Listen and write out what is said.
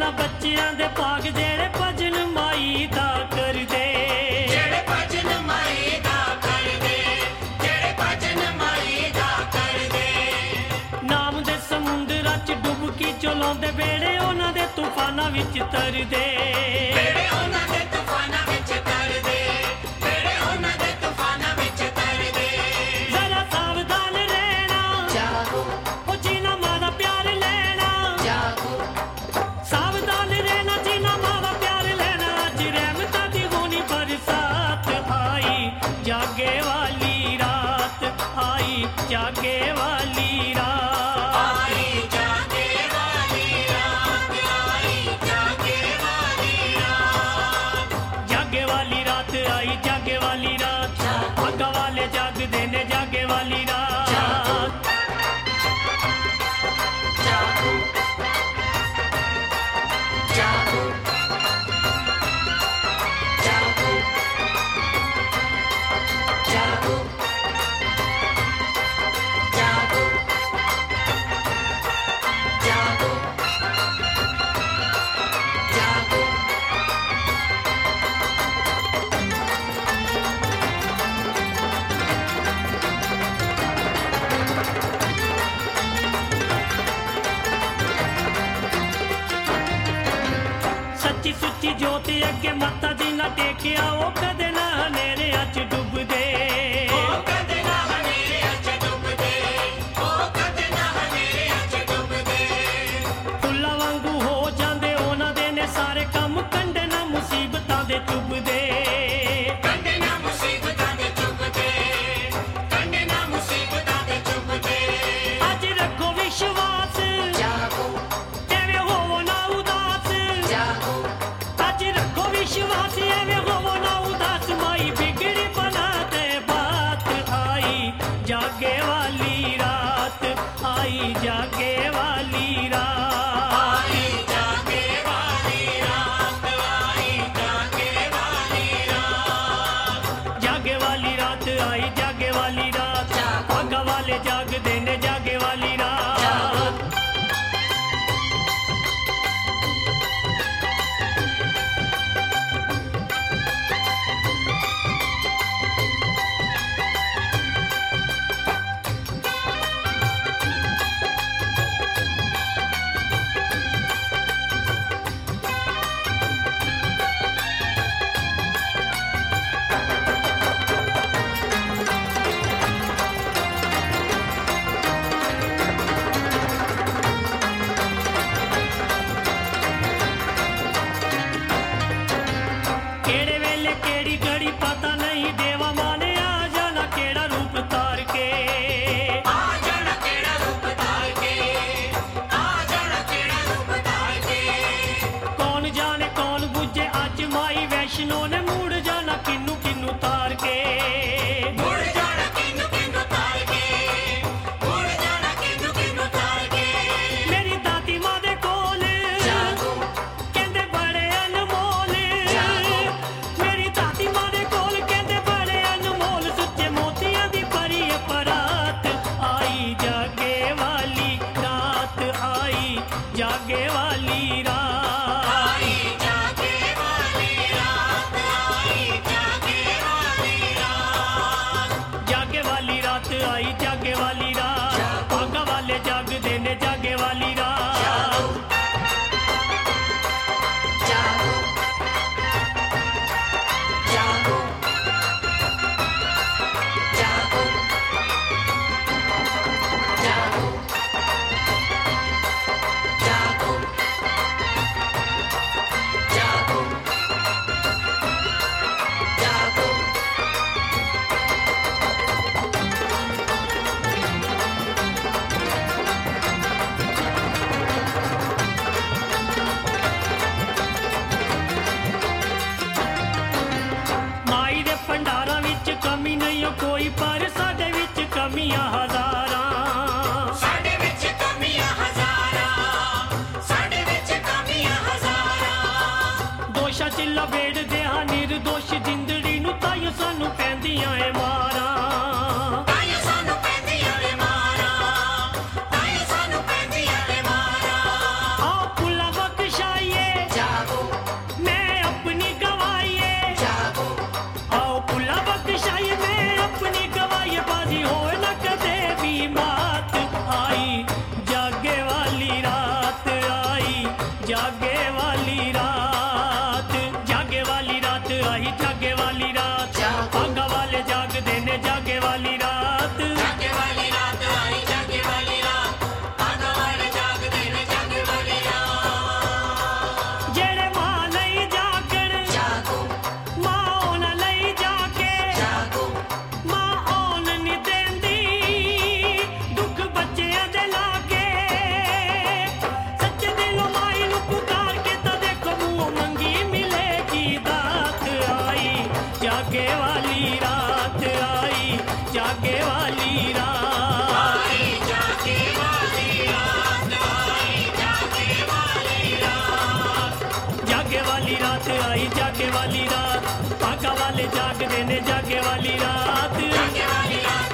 ਉਹਨਾਂ ਬੱਚਿਆਂ ਦੇ ਭਾਗ ਜਿਹੜੇ ਭਜਨ ਮਾਈ ਦਾ ਕਰਦੇ, ਜਿਹੜੇ ਭਜਨ ਮਾਈ ਦਾ ਕਰਦੇ, ਜਿਹੜੇ ਭਜਨ ਮਾਈ ਦਾ ਕਰਦੇ। ਨਾਮ ਦੇ ਸਮੁੰਦਰਾਂ 'ਚ ਡੁਬਕੀ ਚਲਾਉਂਦੇ ਵੇੜੇ ਉਹਨਾਂ ਦੇ ਤੂਫਾਨਾਂ ਵਿੱਚ ਤਰਦੇ, ਵੇੜੇ ਉਹਨਾਂ ਦੇ ਤੂਫਾਨਾਂ ਵਿੱਚ ਤਰਦੇ, ਵੇੜੇ ਉਹਨਾਂ ਦੇ ਤੂਫਾਨਾਂ ਵਿੱਚ ਤਰਦੇ। ਜ਼ਰਾ ਸਾਵਧਾਨ ਰਹਿਣਾ, ਜਾਗੋ ਉਹ ਜੀਨਾ ਮਾਂ ਦਾ ਪਿਆਰ ਲੈਣਾ, ਜਾਗੋ ਸਾਵਧਾਨ ਰਹਿਣਾ ਜੀਨਾ ਮਾਂ ਦਾ ਪਿਆਰ ਲੈਣਾ। ਅੱਜ ਰਹਿਮਤਾਂ ਦੀ ਹੋਣੀ ਬਰਸਾਤ ਆਈ, ਜਾਗੇ ਵਾਲੀ ਰਾਤ ਆਈ, ਜਾਗੇ ਵਾਲੀ ਰਾਤ ਆਈ, ਜਾਗੇ ਵਾਲੀ ਰਾਤ ਆਈ, ਜਾਗੇ ਵਾਲੀ ਰਾਤ। ਜਾਗੇ ਵਾਲੀ ਰਾਤ ਆਈ, ਜਾਗੇ ਵਾਲੀ ਰਾਤ, ਭਾਗਾਂ ਵਾਲੇ ਜਾਗਦੇ ਨੇ ਜਾਗੇ ਵਾਲੀ ਰਾਤ। ਜਾਗੋ ਜਾਗੋ ਜਾਗੋ ਜਾਗੋ ਜਾਗੋ ਜਾਗੋ ਜਾਗੋ। ਸੱਚੀ ਸੁੱਚੀ ਜੋਤ ਅੱਗੇ ਮੱਥਾ ਜਿੰਨਾ ਟੇਕਿਆ ਉਹ ਕਦੇ ਨਾ ਹਨੇਰਿਆਂ 'ਚ ਡੁੱਬਦੇ, ਉਹ ਕਦੇ ਨਾ ਹਨੇਰਿਆਂ 'ਚ ਡੁੱਬਦੇ, ਉਹ ਕਦੇ ਨਾ ਹਨੇਰਿਆਂ 'ਚ ਡੁੱਬਦੇ। ਫੁੱਲਾਂ ਵਾਂਗੂ ਹੋ ਜਾਂਦੇ ਉਹਨਾਂ ਦੇ ਨੇ ਸਾਰੇ ਕੰਮ, ਕੰਡੇ ਨਾ ਮੁਸੀਬਤਾਂ ਦੇ ਚੁੱਭਦੇ, ਕੰਡੇ ਨਾ ਮੁਸੀਬਤਾਂ ਦੇ ਚੁੱਭਦੇ, ਕੰਡੇ ਨਾ ਮੁਸੀਬਤਾਂ ਦੇ ਚੁੱਭਦੇ। ਅੱਜ ਰੱਖੋ ਵਿਸ਼ਵਾਸ, ਜਾਗੋ ਐਵੇਂ ਹੋਵੋ ਨਾ ਉਦਾਸ, ਜਾਗੋ ਅੱਜ ਰੱਖੋ ਵਿਸ਼ਵਾਸ, ਐਵੇਂ ਹੋਵੋ ਨਾ ਉਦਾਸ। ਮਾਈ ਬਿਗੜੀ ਬਣਾ ਤੇ ਬਾਤ ਆਈ, ਜਾਗੇ ਵਾਲੀ ਰਾਤ ਆਈ, ਜਾਗੇ ਵਾਲੀ ਰਾਤ ਆਈ, ਜਾਗੇ ਵਾਲੀ ਰਾਤ ਆਈ, ਜਾਗੇ ਵਾਲੀ ਰਾਤ। ਜਾਗੇ ਵਾਲੀ ਰਾਤ ਆਈ, ਜਾਗੇ ਵਾਲੀ ਰਾਤ, ਭਾਗਾਂ ਵਾਲੇ ਜਾਗਦੇ ਨੇ ਜਾਗੇ ਵਾਲੀ ਰਾਤ। ਕਿਹੜੇ ਵੇਲੇ ਕਿਹੜੀ ਘੜੀ ਪਤਾ ਨਹੀਂ, ਦੇਵਾ ਮਾਂ ਨੇ ਆ ਜਾਣਾ ਕਿਹੜਾ ਰੂਪ ਤਾਰ ਕੇ, ਆ ਜਾਣਾ ਕਿਹੜਾ ਰੂਪ ਧਾਰ ਕੇ, ਆ ਜਾਣਾ ਕਿਹੜਾ ਰੂਪ ਧਾਰ ਕੇ। ਕੌਣ ਜਾਣੇ ਕੌਣ ਬੁੱਝੇ ਅੱਜ ਮਾਈ ਵੈਸ਼ਨੋ ਨੇ ਮੁੜ ਜਾਣਾ ਕਿਨੂੰ ਕਿਨੂੰ ਤਾਰ ਕੇ। ਮੁੜ ਜਾਣਾ ਕਿਨੂੰ ਕਿਨੂੰ ਤਾਰ ਕੇ, ਮੁੜ ਜਾਣਾ ਕਿਨੂੰ ਕਿਨੂੰ ਤਾਰ ਕੇ। ਮੇਰੀ ਦਾਦੀ ਮਾਂ ਦੇ ਕੋਲ ਜਾਗੋ ਕਹਿੰਦੇ ਬੜੇ ਅਨਮੋਲ, ਮੇਰੀ ਦਾਦੀ ਮਾਂ ਦੇ ਕੋਲ ਕਹਿੰਦੇ ਬੜੇ ਅਨਮੋਲ, ਸੁੱਚੇ ਮੋਤੀਆਂ ਦੀ ਭਰੀ ਪਰਾਤ ਆਈ, ਜਾਗੇ ਵਾਲੀ ਰਾਤ ਆਈ, ਜਾਗੇ ਵਾਲੀ ਰਾਤ ਆਈ, ਜਾਗੇ ਵਾਲੀ ਰਾਤ ਆਈ, ਜਾਗੇ ਵਾਲੀ ਰਾਤ। ਜਾਗੇ ਵਾਲੀ ਰਾਤ ਆਈ, ਜਾਗੇ ਵਾਲੀ ਰਾਤ, ਭਾਗਾਂ ਵਾਲੇ ਜਾਗਦੇ ਨੇ ਜਾਗੇ ਵਾਲੀ ਰਾਤ। ਜਾਗੋ ਜਾਗੋ ਜਾਗੋ ਜਾਗੋ ਜਾਗੋ ਜਾਗੋ ਜਾਗੋ। ਮਾਈ ਦੇ ਭੰਡਾਰਾਂ ਵਿੱਚ ਕਮੀ ਨਹੀਂ ਓ ਕੋਈ, ਪਰ ਸਾਡੇ ਵਿੱਚ ਕਮੀਆਂ ਹਜ਼ਾਰਾਂ। ਸਾਡੇ ਵਿੱਚ ਕਮੀਆਂ ਹਜ਼ਾਰਾਂ, ਸਾਡੇ ਵਿੱਚ ਕਮੀਆਂ ਹਜ਼ਾਰਾਂ। ਦੋਸ਼ਾਂ 'ਚ ਲਬੇੜਦੇ ਹਾਂ ਨਿਰਦੋਸ਼ ਜਿੰਦੜੀ ਨੂੰ, ਤਾਈਓ ਸਾਨੂੰ ਪੈਂਦੀਆਂ ਏ ਮਾਰਾਂ। ਤਾਈਓ ਸਾਨੂੰ ਪੈਂਦੀਆਂ ਏ ਮਾਰਾਂ, ਤਾਈਓ ਸਾਨੂੰ ਪੈਂਦੀਆਂ ਏ ਮਾਰਾਂ। ਆ ਫੁੱਲਾਂ ਬਖਸ਼ਾਈਏ जागे वाली रात आई जागे वाली रात भागा वाले जागदे ने जागे वाली रात जागे वाली रात आई जागे वाली रात भागा वाले जागदे ने जागे वाली रात जेड़े मां लई जागण जागो मां ओना लई जाके जागो मां ओन नी देंदी दुख बच्चेआं दे लागे सच्चे दिलों माई नू पुकार के तां देखो मुंहों मंगी मिलेगी दात आई जागे वाली रात आई जागे वाली रात आई जागे वाली रात आई जागे वाली रात जागे वाली रात आई जागे वाली रात भागा वाले जागदे ने जागे वाली रात जागे वाली रात